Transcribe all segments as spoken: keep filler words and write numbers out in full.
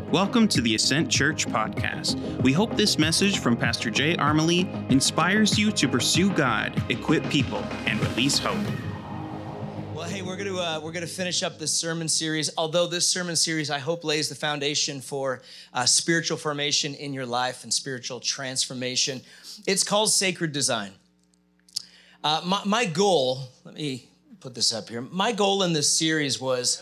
Welcome to the Ascent Church podcast. We hope this message from Pastor Jay Armley inspires you to pursue God, equip people, and release hope. Well, hey, we're going to uh, we're going to finish up this sermon series. Although this sermon series, I hope, lays the foundation for uh, spiritual formation in your life and spiritual transformation. It's called Sacred Design. Uh, my, my goal, let me put this up here. My goal in this series was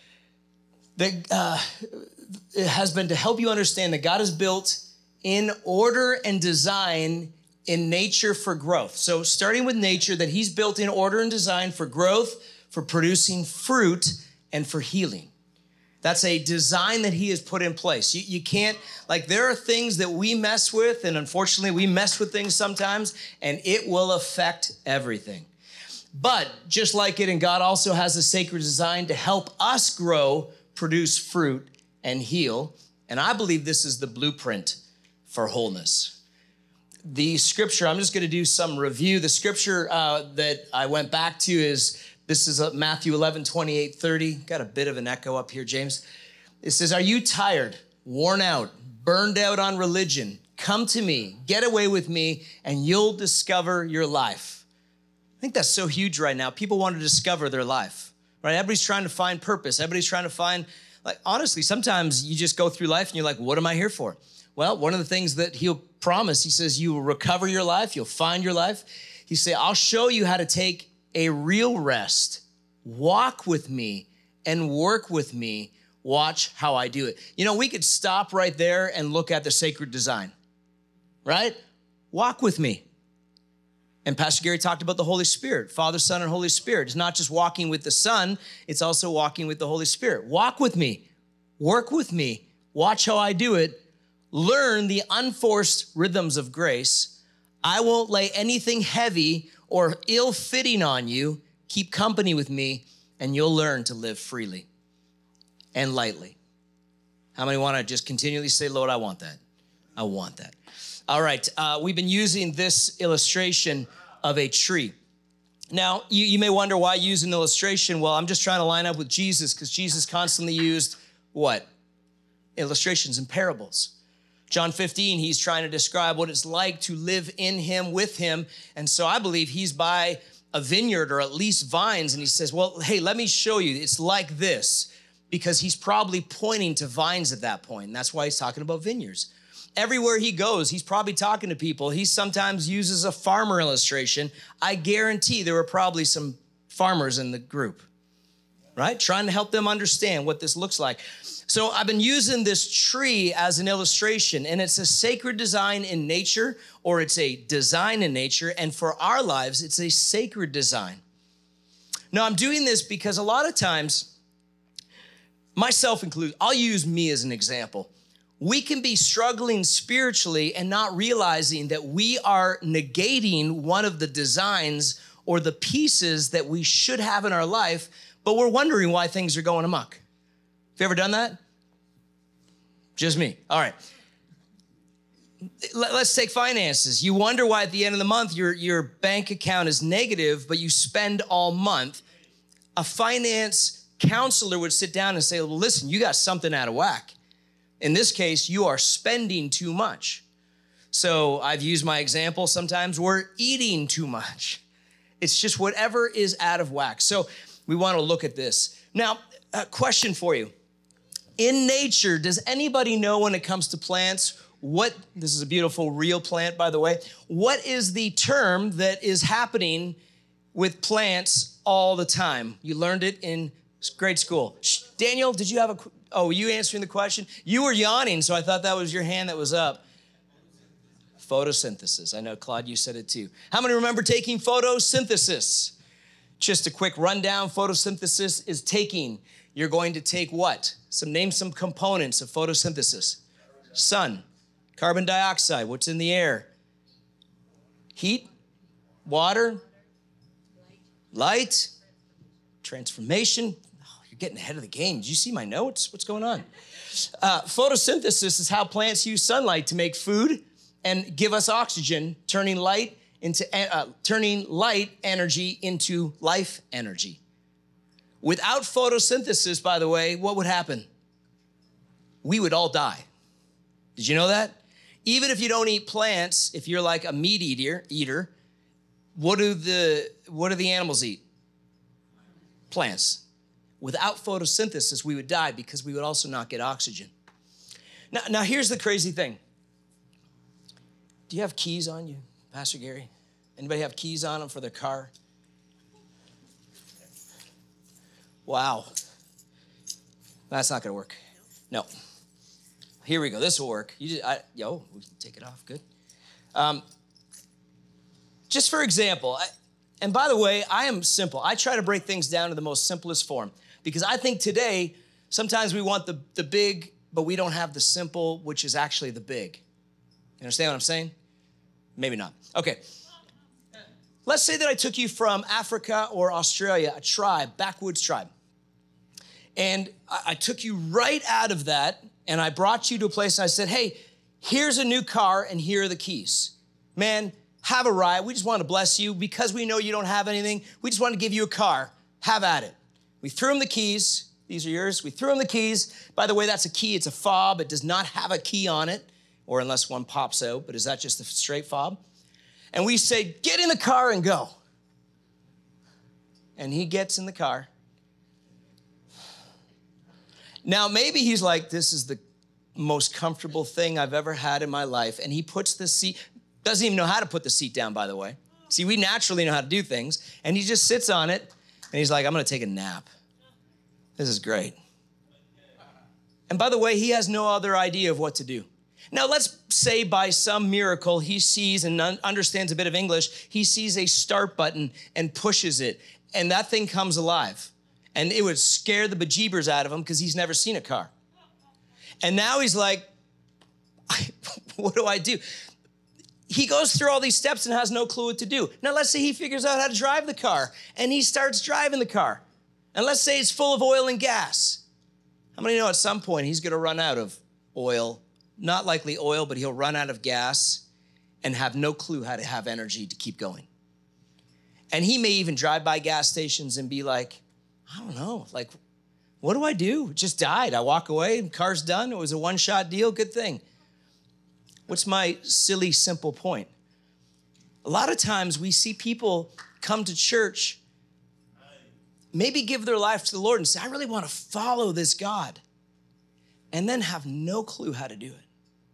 that uh, it has been to help you understand that God is built in order and design in nature for growth. So starting with nature, that he's built in order and design for growth, for producing fruit, and for healing. That's a design that he has put in place. You, you can't, like there are things that we mess with, and unfortunately we mess with things sometimes, and it will affect everything. But just like it, and God also has a sacred design to help us grow, produce fruit, and heal. And I believe this is the blueprint for wholeness. The scripture, I'm just going to do some review. The scripture uh, that I went back to is, this is Matthew eleven, twenty-eight, thirty. Got a bit of an echo up here, James. It says, "Are you tired, worn out, burned out on religion? Come to me, get away with me, and you'll discover your life." I think that's so huge right now. People want to discover their life, right? Everybody's trying to find purpose. Everybody's trying to find, like, honestly, sometimes you just go through life and you're like, what am I here for? Well, one of the things that he'll promise, he says, you will recover your life. You'll find your life. He say, I'll show you how to take a real rest. Walk with me and work with me. Watch how I do it. You know, we could stop right there and look at the sacred design, right? Walk with me. And Pastor Gary talked about the Holy Spirit, Father, Son, and Holy Spirit. It's not just walking with the Son, it's also walking with the Holy Spirit. Walk with me, work with me, watch how I do it, learn the unforced rhythms of grace. I won't lay anything heavy or ill-fitting on you. Keep company with me, and you'll learn to live freely and lightly. How many want to just continually say, Lord, I want that. I want that. All right, uh, we've been using this illustration of a tree. Now, you, you may wonder why I use an illustration. Well, I'm just trying to line up with Jesus because Jesus constantly used what? Illustrations and parables. John fifteen, he's trying to describe what it's like to live in him, with him. And so I believe he's by a vineyard or at least vines. And he says, well, hey, let me show you. It's like this, because he's probably pointing to vines at that point. And that's why he's talking about vineyards. Everywhere he goes, he's probably talking to people. He sometimes uses a farmer illustration. I guarantee there were probably some farmers in the group, right? Trying to help them understand what this looks like. So I've been using this tree as an illustration, and it's a sacred design in nature, or it's a design in nature. And for our lives, it's a sacred design. Now, I'm doing this because a lot of times, myself included, I'll use me as an example. We can be struggling spiritually and not realizing that we are negating one of the designs or the pieces that we should have in our life, but we're wondering why things are going amok. Have you ever done that? Just me. All right. Let's take finances. You wonder why at the end of the month your, your bank account is negative, but you spend all month. A finance counselor would sit down and say, well, listen, you got something out of whack. In this case, you are spending too much. So I've used my example. Sometimes we're eating too much. It's just whatever is out of whack. So we want to look at this. Now, a question for you. In nature, does anybody know when it comes to plants, what, this is a beautiful real plant, by the way, what is the term that is happening with plants all the time? You learned it in grade school. Shh, Daniel, did you have a, oh, were you answering the question? You were yawning, so I thought that was your hand that was up. Photosynthesis. I know, Claude, you said it too. How many remember taking photosynthesis? Just a quick rundown. Photosynthesis is taking, you're going to take what? Some, name some components of photosynthesis. Sun, carbon dioxide, what's in the air? Heat, water, light, transformation. Oh, you're getting ahead of the game. Did you see my notes? What's going on? Uh, photosynthesis is how plants use sunlight to make food and give us oxygen, turning light into uh, turning light energy into life energy. Without photosynthesis, by the way, what would happen? we would all die. Did you know that? Even if you don't eat plants, if you're like a meat eater, eater, what do the what do the animals eat? Plants. Without photosynthesis, we would die because we would also not get oxygen. Now, now here's the crazy thing. Do you have keys on you, Pastor Gary? Anybody have keys on them for their car? Wow. That's not gonna work. No. Here we go. This will work. You just, I, yo, we can take it off. Good. Um, just for example, I, and by the way, I am simple. I try to break things down to the most simplest form because I think today, sometimes we want the, the big, but we don't have the simple, which is actually the big. You understand what I'm saying? Maybe not. Okay. Let's say that I took you from Africa or Australia, a tribe, backwoods tribe. And I, I took you right out of that and I brought you to a place and I said, hey, here's a new car and here are the keys. Man, have a ride. We just want to bless you because we know you don't have anything. We just want to give you a car. Have at it. We threw him the keys. These are yours. We threw him the keys. By the way, that's a key. It's a fob. It does not have a key on it, or unless one pops out, but is that just a straight fob? And we say, get in the car and go. And he gets in the car. Now, maybe he's like, this is the most comfortable thing I've ever had in my life. And he puts the seat, doesn't even know how to put the seat down, by the way. See, we naturally know how to do things. And he just sits on it, and he's like, I'm going to take a nap. This is great. And by the way, he has no other idea of what to do. Now, let's say by some miracle, he sees and understands a bit of English. He sees a start button and pushes it, and that thing comes alive. And it would scare the bejeebers out of him because he's never seen a car. And now he's like, what do I do? He goes through all these steps and has no clue what to do. Now, let's say he figures out how to drive the car, and he starts driving the car. And let's say it's full of oil and gas. How many know at some point he's going to run out of oil? Not likely oil, but he'll run out of gas and have no clue how to have energy to keep going. And he may even drive by gas stations and be like, I don't know, like, what do I do? It just died. I walk away, car's done. It was a one-shot deal, good thing. What's my silly, simple point? A lot of times we see people come to church, maybe give their life to the Lord and say, I really want to follow this God, and then have no clue how to do it.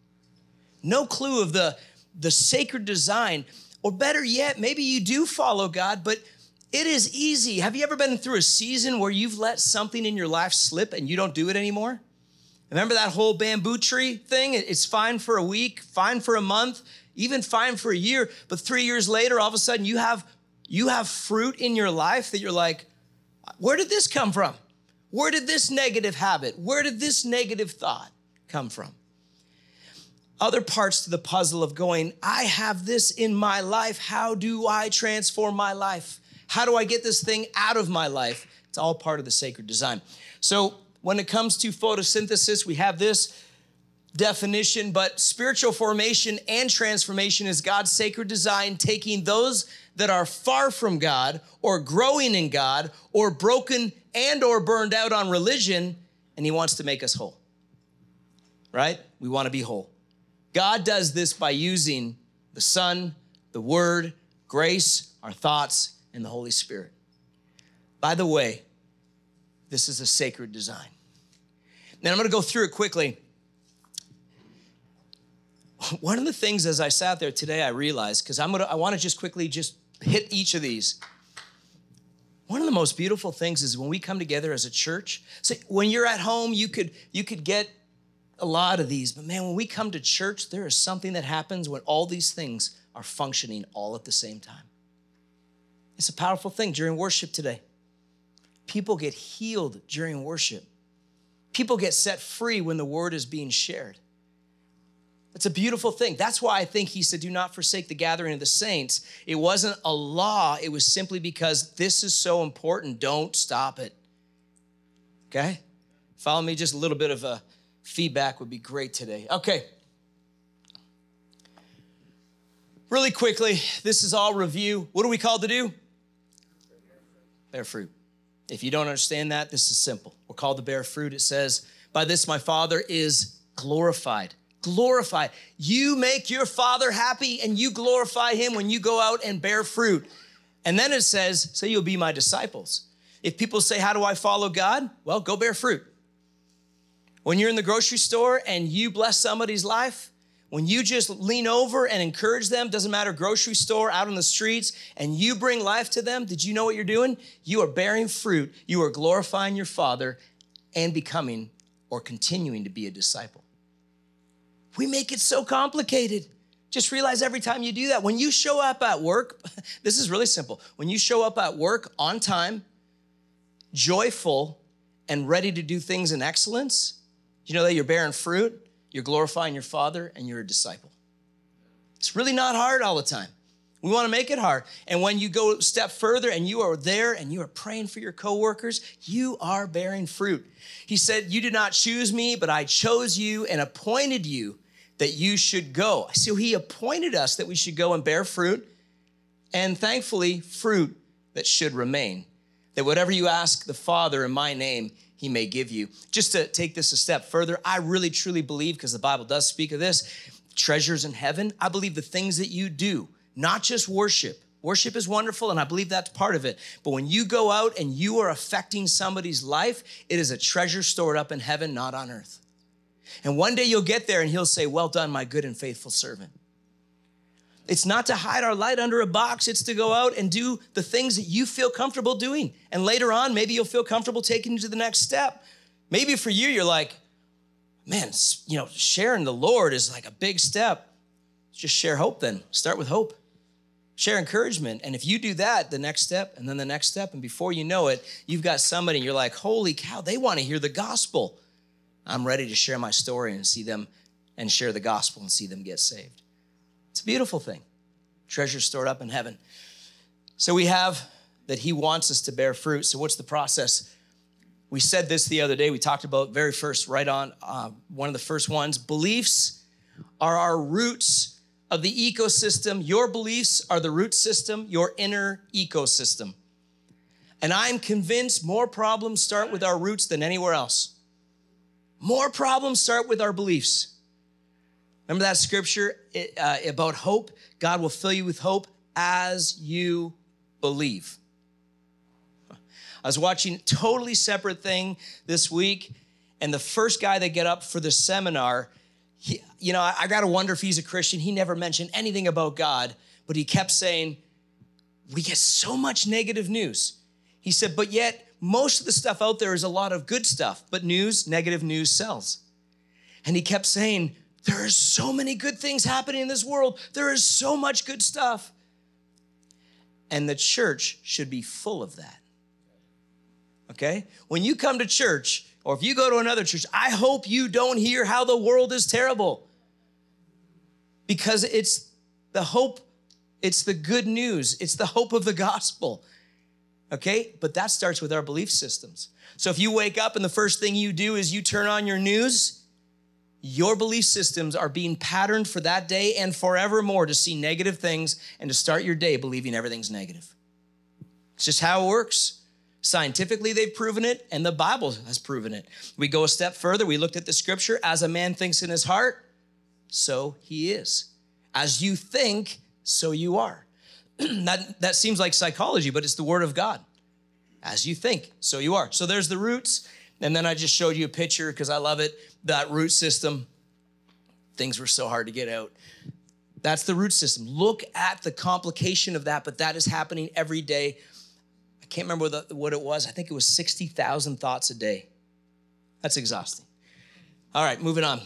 No clue of the, the sacred design, or better yet, maybe you do follow God, but it is easy. Have you ever been through a season where you've let something in your life slip and you don't do it anymore? Remember that whole bamboo tree thing? It's fine for a week, fine for a month, even fine for a year, but three years later, all of a sudden you have, you have fruit in your life that you're like, where did this come from? Where did this negative habit, where did this negative thought come from? Other parts to the puzzle of going, I have this in my life. How do I transform my life? How do I get this thing out of my life? It's all part of the sacred design. So when it comes to photosynthesis, we have this definition, but spiritual formation and transformation is God's sacred design, taking those that are far from God or growing in God or broken and or burned out on religion, and he wants to make us whole, right? We want to be whole. God does this by using the Son, the Word, grace, our thoughts, and the Holy Spirit. By the way, this is a sacred design. Now I'm going to go through it quickly. One of the things as I sat there today, I realized, because I'm going to, I want to just quickly just hit each of these. One of the most beautiful things is when we come together as a church. So when you're at home, you could, you could get a lot of these, but man, when we come to church, there is something that happens when all these things are functioning all at the same time. It's a powerful thing during worship today. People get healed during worship. People get set free when the word is being shared. It's a beautiful thing. That's why I think he said, do not forsake the gathering of the saints. It wasn't a law. It was simply because this is so important. Don't stop it. Okay? Follow me. Just a little bit of a feedback would be great today. Okay. Really quickly, this is all review. What are we called to do? Bear fruit. If you don't understand that, this is simple. We're called to bear fruit. It says, By this my Father is glorified. Glorified. You make your Father happy and you glorify him when you go out and bear fruit. And then it says, so you'll be my disciples. If people say, how do I follow God? Well, go bear fruit. When you're in the grocery store and you bless somebody's life, when you just lean over and encourage them, doesn't matter, grocery store, out on the streets, and you bring life to them, did you know what you're doing? You are bearing fruit. You are glorifying your Father and becoming or continuing to be a disciple. We make it so complicated. Just realize every time you do that, when you show up at work, this is really simple. When you show up at work on time, joyful, and ready to do things in excellence, you know that you're bearing fruit, you're glorifying your Father, and you're a disciple. It's really not hard all the time. We want to make it hard. And when you go a step further and you are there and you are praying for your coworkers, you are bearing fruit. He said, you did not choose me, but I chose you and appointed you that you should go. So he appointed us that we should go and bear fruit, and thankfully, fruit that should remain. That whatever you ask the Father in my name, he may give you. Just to take this a step further, I really truly believe, because the Bible does speak of this, treasures in heaven. I believe the things that you do, not just worship. Worship is wonderful, and I believe that's part of it. But when you go out and you are affecting somebody's life, it is a treasure stored up in heaven, not on earth. And one day you'll get there and he'll say, well done, my good and faithful servant. It's not to hide our light under a box. It's to go out and do the things that you feel comfortable doing. And later on, maybe you'll feel comfortable taking you to the next step. Maybe for you, you're like, man, you know, sharing the Lord is like a big step. Just share hope then. Start with hope. Share encouragement. And if you do that, the next step and then the next step, and before you know it, you've got somebody and you're like, holy cow, they want to hear the gospel. I'm ready to share my story and see them and share the gospel and see them get saved. It's a beautiful thing. Treasure stored up in heaven. So we have that he wants us to bear fruit. So what's the process? We said this the other day. We talked about very first, right on, uh, one of the first ones. Beliefs are our roots of the ecosystem. Your beliefs are the root system, your inner ecosystem. And I'm convinced more problems start with our roots than anywhere else. More problems start with our beliefs. Remember that scripture uh, about hope? God will fill you with hope as you believe. I was watching a totally separate thing this week, and the first guy that got up for the seminar, he, you know, I, I got to wonder if he's a Christian. He never mentioned anything about God, but he kept saying, we get so much negative news. He said, but yet most of the stuff out there is a lot of good stuff, but news, negative news sells. And he kept saying, there are so many good things happening in this world. There is so much good stuff. And the church should be full of that. Okay? When you come to church, or if you go to another church, I hope you don't hear how the world is terrible. Because it's the hope, it's the good news, it's the hope of the gospel. Okay? But that starts with our belief systems. So if you wake up and the first thing you do is you turn on your news, your belief systems are being patterned for that day and forevermore to see negative things and to start your day believing everything's negative. It's just how it works. Scientifically, they've proven it, and the Bible has proven it. We go a step further. We looked at the scripture. As a man thinks in his heart, so he is. As you think, so you are. that, that seems like psychology, but it's the word of God. As you think, so you are. So there's the roots. And then I just showed you a picture because I love it. That root system, things were so hard to get out. That's the root system. Look at the complication of that, but that is happening every day. I can't remember what, the, what it was. I think it was sixty thousand thoughts a day. That's exhausting. All right, moving on.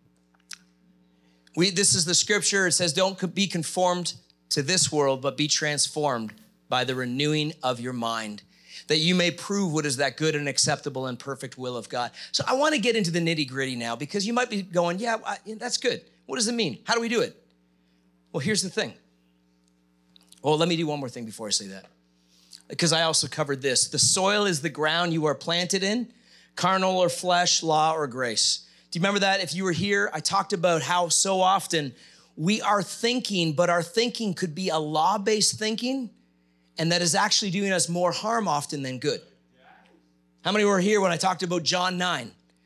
We, this is the scripture. It says, don't be conformed to this world, but be transformed by the renewing of your mind, that you may prove what is that good and acceptable and perfect will of God. So I want to get into the nitty gritty now, because you might be going, yeah, that's good. What does it mean? How do we do it? Well, here's the thing. Well, let me do one more thing before I say that, because I also covered this. The soil is the ground you are planted in, carnal or flesh, law or grace. Do you remember that? If you were here, I talked about how so often we are thinking, but our thinking could be a law-based thinking, and that is actually doing us more harm often than good. How many were here when I talked about John nine?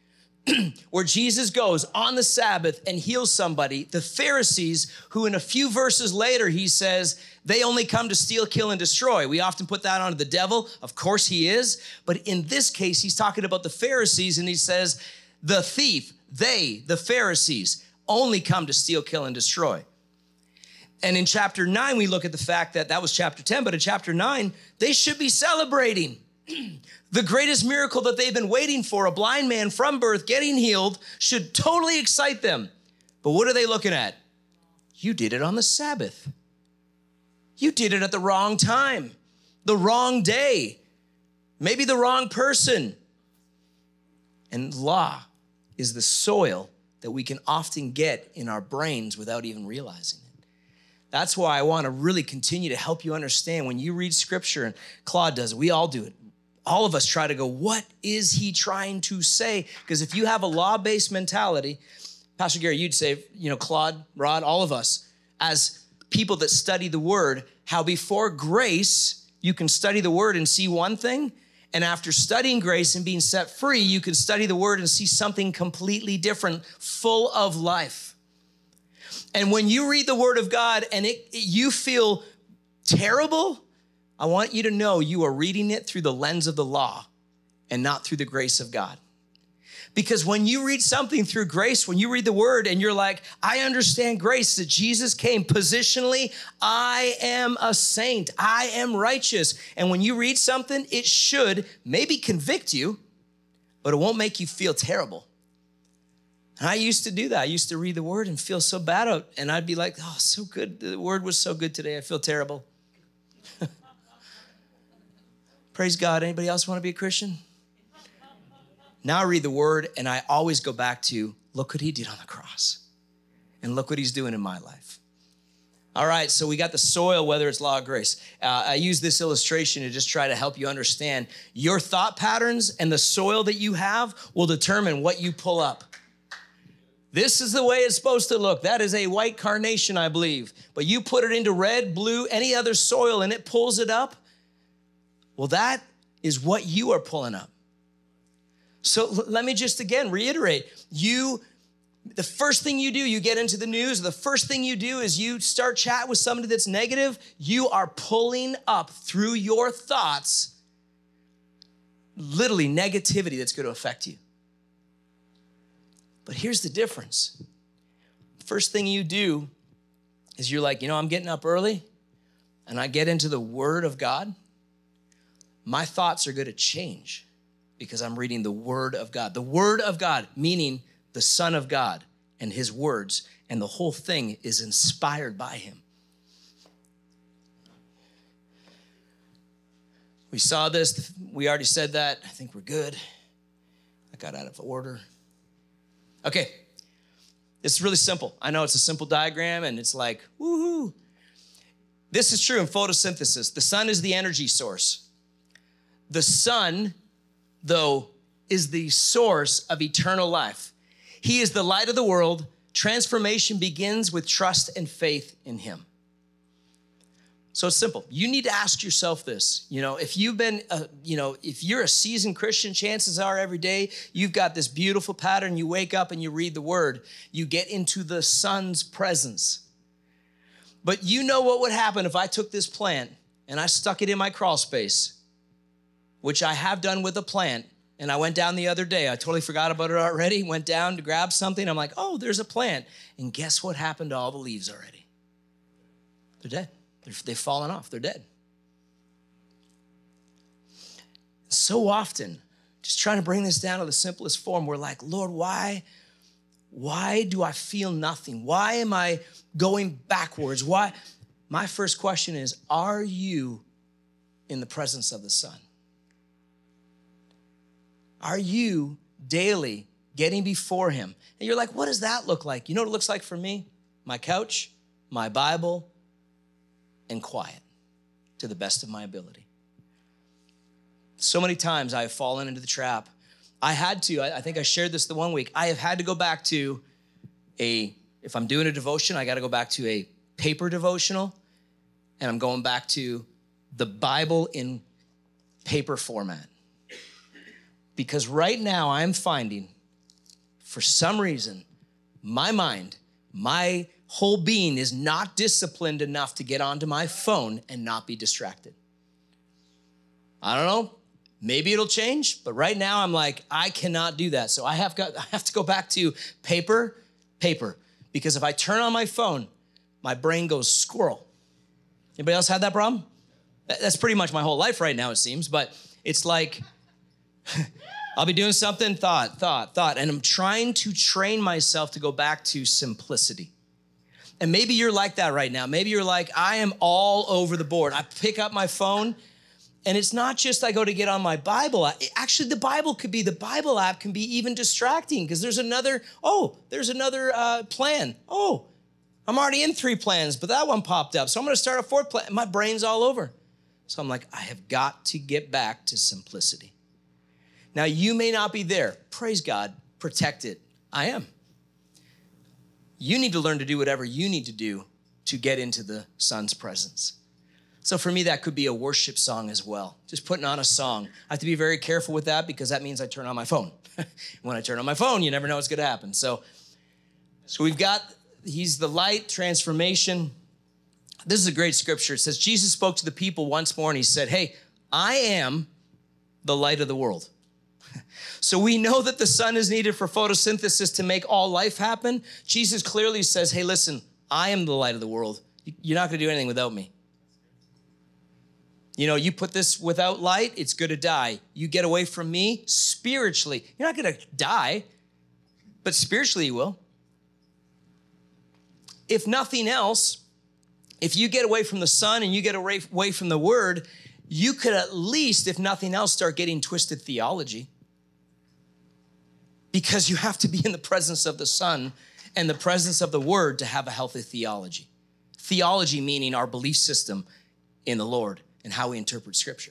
where Jesus goes on the Sabbath and heals somebody, the Pharisees, who in a few verses later, he says, they only come to steal, kill, and destroy. We often put that onto the devil. Of course he is. But in this case, he's talking about the Pharisees, and he says, the thief, they, the Pharisees, only come to steal, kill, and destroy. And in chapter nine, we look at the fact that that was chapter ten, but in chapter nine, they should be celebrating the greatest miracle that they've been waiting for, a blind man from birth getting healed, should totally excite them. But what are they looking at? You did it on the Sabbath. You did it at the wrong time, the wrong day, maybe the wrong person. And law is the soil that we can often get in our brains without even realizing it. That's why I want to really continue to help you understand when you read scripture, and Claude does it, we all do it. All of us try to go, what is he trying to say? Because if you have a law-based mentality, Pastor Gary, you'd say, you know, Claude, Rod, all of us, as people that study the word, how before grace, you can study the word and see one thing, and after studying grace and being set free, you can study the word and see something completely different, full of life. And when you read the word of God and it, it, you feel terrible, I want you to know you are reading it through the lens of the law and not through the grace of God. Because when you read something through grace, when you read the word and you're like, I understand grace, that Jesus came positionally, I am a saint, I am righteous. And when you read something, it should maybe convict you, but it won't make you feel terrible. And I used to do that. I used to read the word and feel so bad out. And I'd be like, oh, so good. The word was so good today. I feel terrible. Praise God. Anybody else want to be a Christian? Now I read the word and I always go back to, look what he did on the cross. And look what he's doing in my life. All right, so we got the soil, whether it's law or grace. Uh, I use this illustration to just try to help you understand your thought patterns and the soil that you have will determine what you pull up. This is the way it's supposed to look. That is a white carnation, I believe. But you put it into red, blue, any other soil, and it pulls it up. Well, that is what you are pulling up. So l- let me just again reiterate. You, the first thing you do, you get into the news, the first thing you do is you start chat with somebody that's negative. You are pulling up through your thoughts, literally negativity that's going to affect you. But here's the difference. First thing you do is you're like, you know, I'm getting up early and I get into the Word of God. My thoughts are going to change because I'm reading the Word of God. The Word of God, meaning the Son of God and his words, and the whole thing is inspired by him. We saw this. We already said that. I think we're good. I got out of order. Okay, it's really simple. I know it's a simple diagram and it's like, woohoo. This is true in photosynthesis. The sun is the energy source. The sun, though, is the source of eternal life. He is the light of the world. Transformation begins with trust and faith in him. So it's simple. You need to ask yourself this. You know, if you've been, uh, you know, if you're a seasoned Christian, chances are every day you've got this beautiful pattern. You wake up and you read the word. You get into the sun's presence. But you know what would happen if I took this plant and I stuck it in my crawl space, which I have done with a plant. And I went down the other day. I totally forgot about it already. Went down to grab something. I'm like, oh, there's a plant. And guess what happened to all the leaves already? They're dead. They've fallen off. They're dead. So often, just trying to bring this down to the simplest form, we're like, Lord, why, why do I feel nothing? Why am I going backwards? Why? My first question is, are you in the presence of the Son? Are you daily getting before him? And you're like, what does that look like? You know what it looks like for me? My couch, my Bible, and quiet to the best of my ability. So many times I have fallen into the trap. I had to, I, I think I shared this the one week. I have had to go back to a, if I'm doing a devotion, I got to go back to a paper devotional, and I'm going back to the Bible in paper format. Because right now I'm finding for some reason, my mind, my whole being is not disciplined enough to get onto my phone and not be distracted. I don't know. Maybe it'll change, but right now I'm like, I cannot do that. So I have got, I have to go back to paper, paper. Because if I turn on my phone, my brain goes squirrel. Anybody else had that problem? That's pretty much my whole life right now, it seems. But it's like, I'll be doing something, thought, thought, thought. And I'm trying to train myself to go back to simplicity. And maybe you're like that right now. Maybe you're like, I am all over the board. I pick up my phone, and it's not just I go to get on my Bible app. Actually, the Bible could be, the Bible app can be even distracting because there's another, oh, there's another uh, plan. Oh, I'm already in three plans, but that one popped up. So I'm going to start a fourth plan. My brain's all over. So I'm like, I have got to get back to simplicity. Now, you may not be there. Praise God. Protect it. I am. You need to learn to do whatever you need to do to get into the Son's presence. So for me, that could be a worship song as well. Just putting on a song. I have to be very careful with that because that means I turn on my phone. When I turn on my phone, you never know what's going to happen. So, so we've got, he's the light, transformation. This is a great scripture. It says, Jesus spoke to the people once more and he said, hey, I am the light of the world. So we know that the sun is needed for photosynthesis to make all life happen. Jesus clearly says, hey, listen, I am the light of the world. You're not going to do anything without me. You know, you put this without light, it's going to die. You get away from me spiritually. You're not going to die, but spiritually you will. If nothing else, if you get away from the sun and you get away away from the word, you could at least, if nothing else, start getting twisted theology. Because you have to be in the presence of the Son and the presence of the Word to have a healthy theology. Theology meaning our belief system in the Lord and how we interpret Scripture.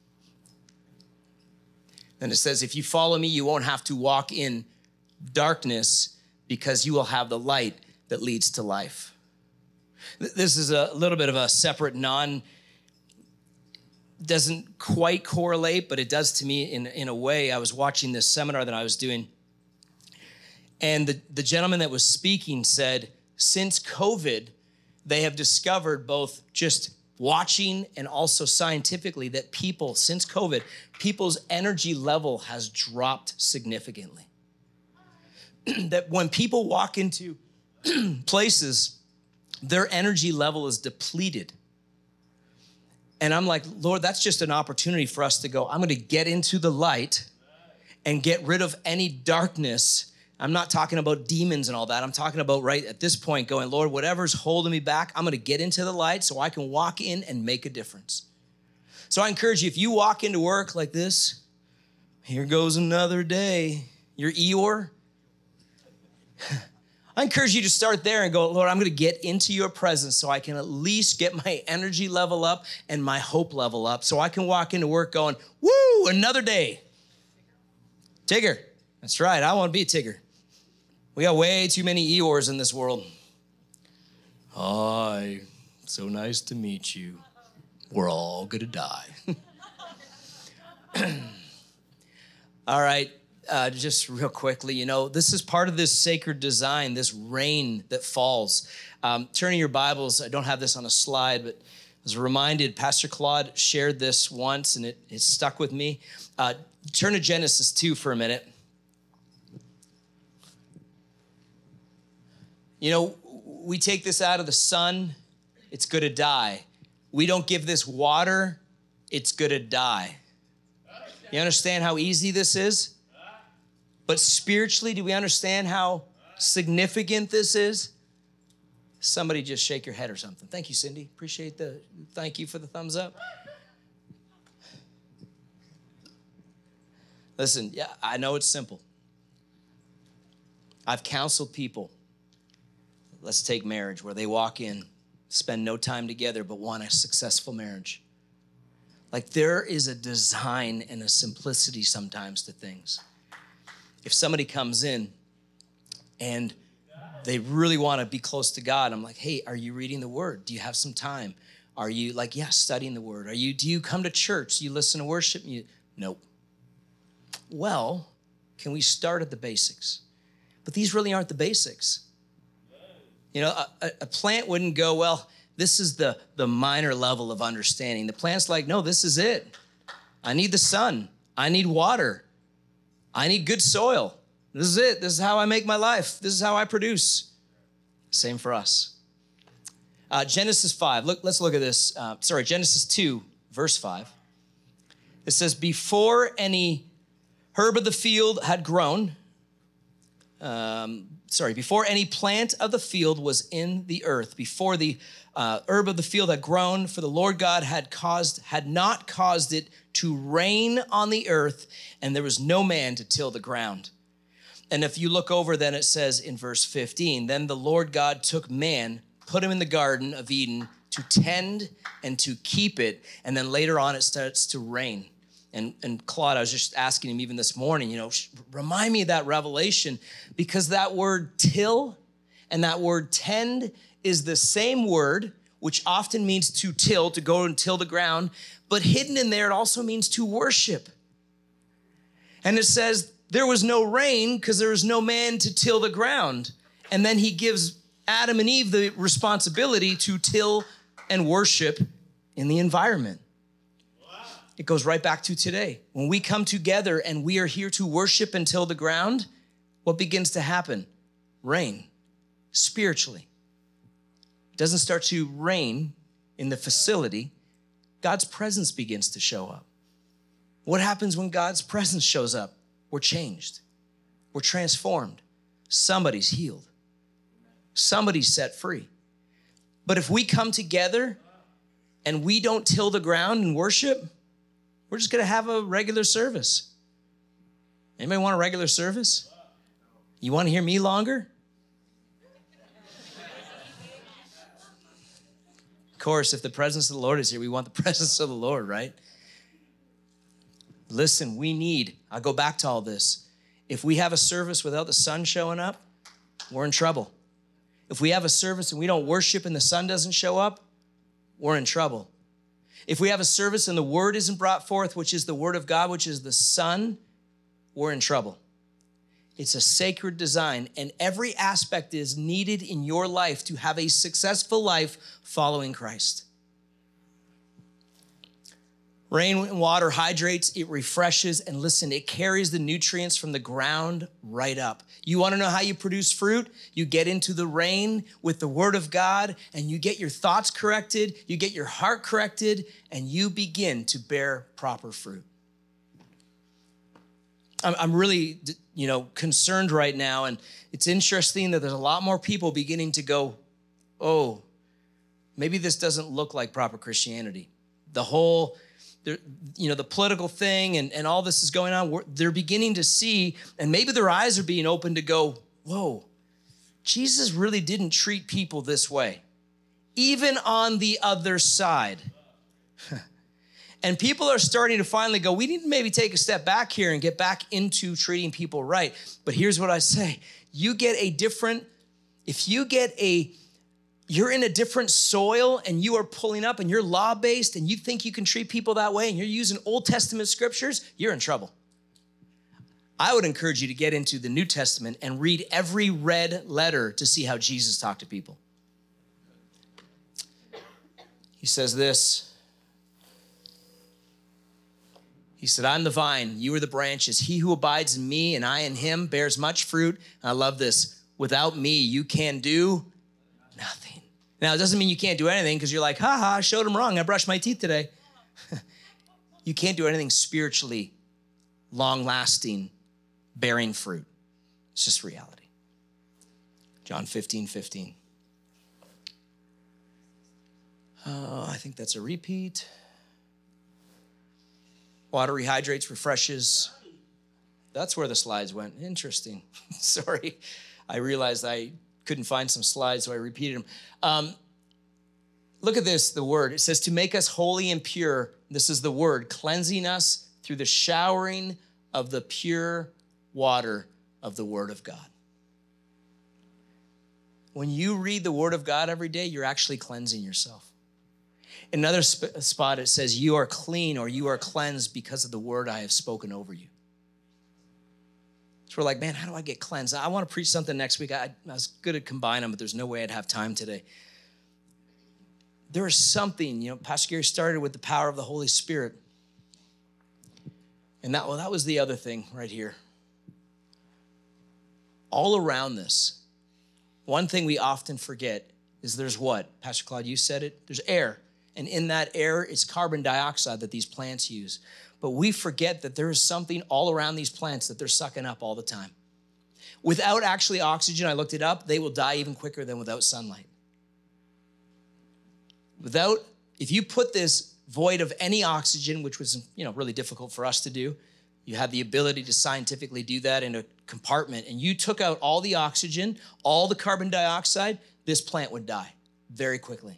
Then it says, if you follow me, you won't have to walk in darkness because you will have the light that leads to life. This is a little bit of a separate non, doesn't quite correlate, but it does to me in, in a way. I was watching this seminar that I was doing, and the, the gentleman that was speaking said, since COVID, they have discovered both just watching and also scientifically that people, since COVID, people's energy level has dropped significantly. That when people walk into places, their energy level is depleted. And I'm like, Lord, that's just an opportunity for us to go, I'm going to get into the light and get rid of any darkness. I'm not talking about demons and all that. I'm talking about right at this point going, Lord, whatever's holding me back, I'm going to get into the light so I can walk in and make a difference. So I encourage you, if you walk into work like this, here goes another day, your Eeyore, I encourage you to start there and go, Lord, I'm going to get into your presence so I can at least get my energy level up and my hope level up so I can walk into work going, woo, another day. Tigger. That's right. I want to be a Tigger. We got way too many Eeyores in this world. Hi, so nice to meet you. We're all going to die. All right. Uh, just real quickly, you know, this is part of this sacred design, this rain that falls. Um, turning your Bibles, I don't have this on a slide, but I was reminded, Pastor Claude shared this once, and it, it stuck with me. Uh, turn to Genesis two for a minute. You know, we take this out of the sun, it's going to die. We don't give this water, it's going to die. You understand how easy this is? But spiritually, do we understand how significant this is? Somebody just shake your head or something. Thank you, Cindy. Appreciate the, thank you for the thumbs up. Listen, yeah, I know it's simple. I've counseled people. Let's take marriage, where they walk in, spend no time together, but want a successful marriage. Like there is a design and a simplicity sometimes to things. If somebody comes in and they really want to be close to God, I'm like, hey, are you reading the word? Do you have some time? Are you like, yeah, studying the word? Are you, do you come to church? Do you listen to worship? You, nope. Well, can we start at the basics? But these really aren't the basics. You know, a, a plant wouldn't go, well, this is the, the minor level of understanding. The plant's like, no, this is it. I need the sun. I need water. I need good soil. This is it. This is how I make my life. This is how I produce. Same for us. Uh, Genesis five, look, let's look at this. Uh, sorry, Genesis two, verse five. It says, before any herb of the field had grown, um, sorry, before any plant of the field was in the earth, before the uh, herb of the field had grown, for the Lord God had caused, had not caused it to rain on the earth, and there was no man to till the ground. And if you look over, then it says in verse fifteen, then the Lord God took man, put him in the Garden of Eden to tend and to keep it. And then later on, it starts to rain. And, and Claude, I was just asking him even this morning, you know, remind me of that revelation, because that word till and that word tend is the same word, which often means to till, to go and till the ground, but hidden in there, it also means to worship. And it says there was no rain because there was no man to till the ground. And then he gives Adam and Eve the responsibility to till and worship in the environment. Wow. It goes right back to today. When we come together and we are here to worship and till the ground, what begins to happen? Rain, spiritually. It doesn't start to rain in the facility. God's presence begins to show up. What happens when God's presence shows up? We're changed. We're transformed. Somebody's healed. Somebody's set free. But if we come together and we don't till the ground and worship, we're just going to have a regular service. Anybody want a regular service? You want to hear me longer? Of course, if the presence of the Lord is here, we want the presence of the Lord, right? Listen, we need, I'll go back to all this. If we have a service without the sun showing up, we're in trouble. If we have a service and we don't worship and the sun doesn't show up, we're in trouble. If we have a service and the word isn't brought forth, which is the word of God, which is the sun, we're in trouble. It's a sacred design, and every aspect is needed in your life to have a successful life following Christ. Rain and water hydrates, it refreshes, and listen, it carries the nutrients from the ground right up. You want to know how you produce fruit? You get into the rain with the word of God, and you get your thoughts corrected, you get your heart corrected, and you begin to bear proper fruit. I'm really, you know, concerned right now, and it's interesting that there's a lot more people beginning to go, oh, maybe this doesn't look like proper Christianity. The whole... you know, the political thing and, and all this is going on, they're beginning to see, and maybe their eyes are being opened to go, whoa, Jesus really didn't treat people this way, even on the other side. And people are starting to finally go, we need to maybe take a step back here and get back into treating people right. But here's what I say. You get a different, if you get a you're in a different soil and you are pulling up and you're law-based and you think you can treat people that way and you're using Old Testament scriptures, you're in trouble. I would encourage you to get into the New Testament and read every red letter to see how Jesus talked to people. He says this. He said, I'm the vine, you are the branches. He who abides in me and I in him bears much fruit. And I love this. Without me, you can do nothing. Now, it doesn't mean you can't do anything because you're like, ha ha, I showed him wrong. I brushed my teeth today. You can't do anything spiritually, long-lasting, bearing fruit. It's just reality. John fifteen fifteen. Oh, I think that's a repeat. Water rehydrates, refreshes. That's where the slides went. Interesting. Sorry. I realized I couldn't find some slides, so I repeated them. Um, look at this, the word. It says to make us holy and pure. This is the word, cleansing us through the showering of the pure water of the word of God. When you read the word of God every day, you're actually cleansing yourself. In another sp- spot, it says you are clean or you are cleansed because of the word I have spoken over you. So we're like, man, how do I get cleansed? I want to preach something next week. I, I was good at combining them, but there's no way I'd have time today. There is something, you know, Pastor Gary started with the power of the Holy Spirit. And that, well, that was the other thing right here. All around this, one thing we often forget is there's what? Pastor Claude, you said it. There's air. And in that air, it's carbon dioxide that these plants use. But we forget that there is something all around these plants that they're sucking up all the time. Without actually oxygen, I looked it up, they will die even quicker than without sunlight. Without, if you put this void of any oxygen, which was, you know, really difficult for us to do, you had the ability to scientifically do that in a compartment, and you took out all the oxygen, all the carbon dioxide, this plant would die very quickly.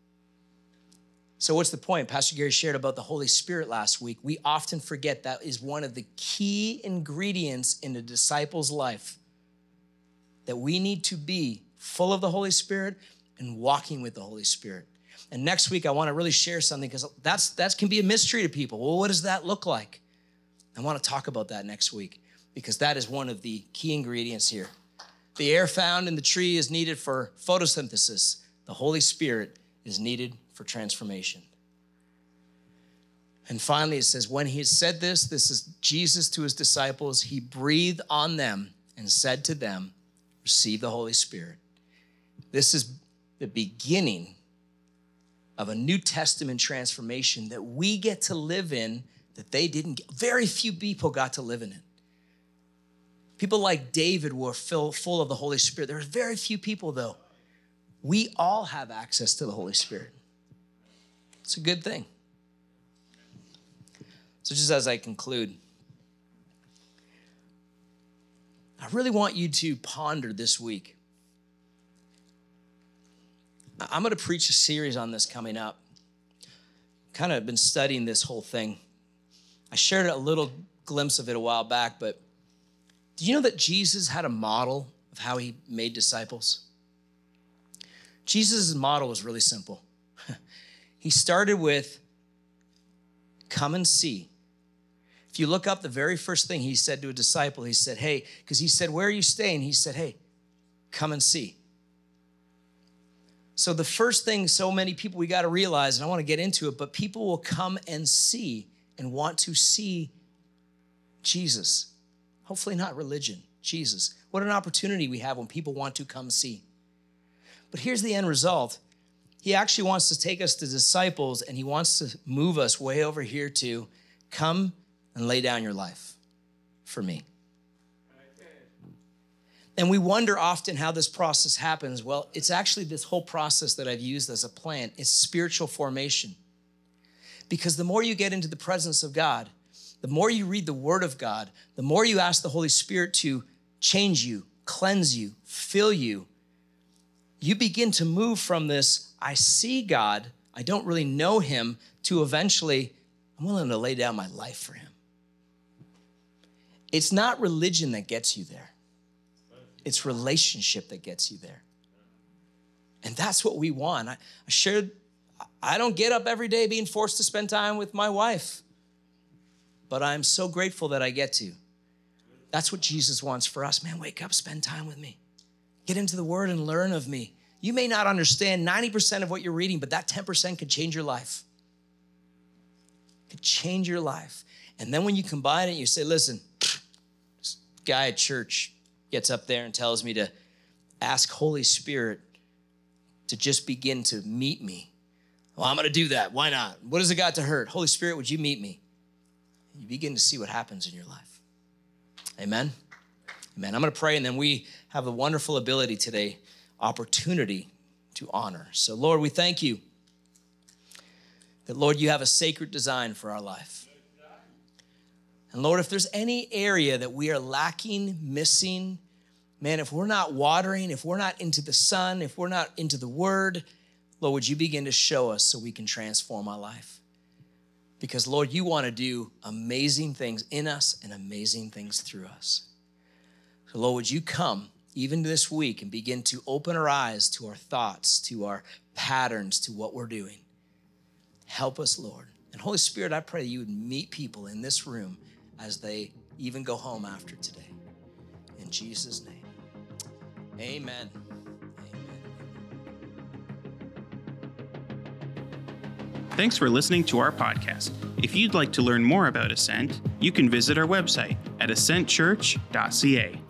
So what's the point? Pastor Gary shared about the Holy Spirit last week. We often forget that is one of the key ingredients in a disciple's life, that we need to be full of the Holy Spirit and walking with the Holy Spirit. And next week, I want to really share something because that's that can be a mystery to people. Well, what does that look like? I want to talk about that next week because that is one of the key ingredients here. The air found in the tree is needed for photosynthesis. The Holy Spirit is needed for transformation. And finally, it says, when he had said this, this is Jesus to his disciples, he breathed on them and said to them, receive the Holy Spirit. This is the beginning of a New Testament transformation that we get to live in that they didn't get. Very few people got to live in it. People like David were full, full of the Holy Spirit. There are very few people, though. We all have access to the Holy Spirit. It's a good thing. So just as I conclude, I really want you to ponder this week. I'm going to preach a series on this coming up. Kind of been studying this whole thing. I shared a little glimpse of it a while back, but do you know that Jesus had a model of how he made disciples? Jesus' model was really simple. He started with, come and see. If you look up the very first thing he said to a disciple, he said, hey, because he said, where are you staying? He said, hey, come and see. So the first thing so many people we got to realize, and I want to get into it, but people will come and see and want to see Jesus. Hopefully not religion, Jesus. What an opportunity we have when people want to come see. But here's the end result. He actually wants to take us to disciples, and he wants to move us way over here to come and lay down your life for me. And we wonder often how this process happens. Well, it's actually this whole process that I've used as a plan. It's spiritual formation. Because the more you get into the presence of God, the more you read the Word of God, the more you ask the Holy Spirit to change you, cleanse you, fill you, you begin to move from this, I see God, I don't really know him, to eventually, I'm willing to lay down my life for him. It's not religion that gets you there. It's relationship that gets you there. And that's what we want. I, I shared, I don't get up every day being forced to spend time with my wife, but I'm so grateful that I get to. That's what Jesus wants for us. Man, wake up, spend time with me. Get into the Word and learn of me. You may not understand ninety percent of what you're reading, but that ten percent could change your life. Could change your life. And then when you combine it, you say, listen, this guy at church gets up there and tells me to ask Holy Spirit to just begin to meet me. Well, I'm going to do that. Why not? What has it got to hurt? Holy Spirit, would you meet me? You begin to see what happens in your life. Amen? Amen. I'm going to pray, and then we have the wonderful ability today, opportunity to honor. So, Lord, we thank you that, Lord, you have a sacred design for our life. And, Lord, if there's any area that we are lacking, missing, man, if we're not watering, if we're not into the sun, if we're not into the Word, Lord, would you begin to show us so we can transform our life? Because, Lord, you want to do amazing things in us and amazing things through us. So, Lord, would you come even this week and begin to open our eyes to our thoughts, to our patterns, to what we're doing. Help us, Lord. And Holy Spirit, I pray that you would meet people in this room as they even go home after today. In Jesus' name. Amen. Thanks for listening to our podcast. If you'd like to learn more about Ascent, you can visit our website at ascent church dot c a.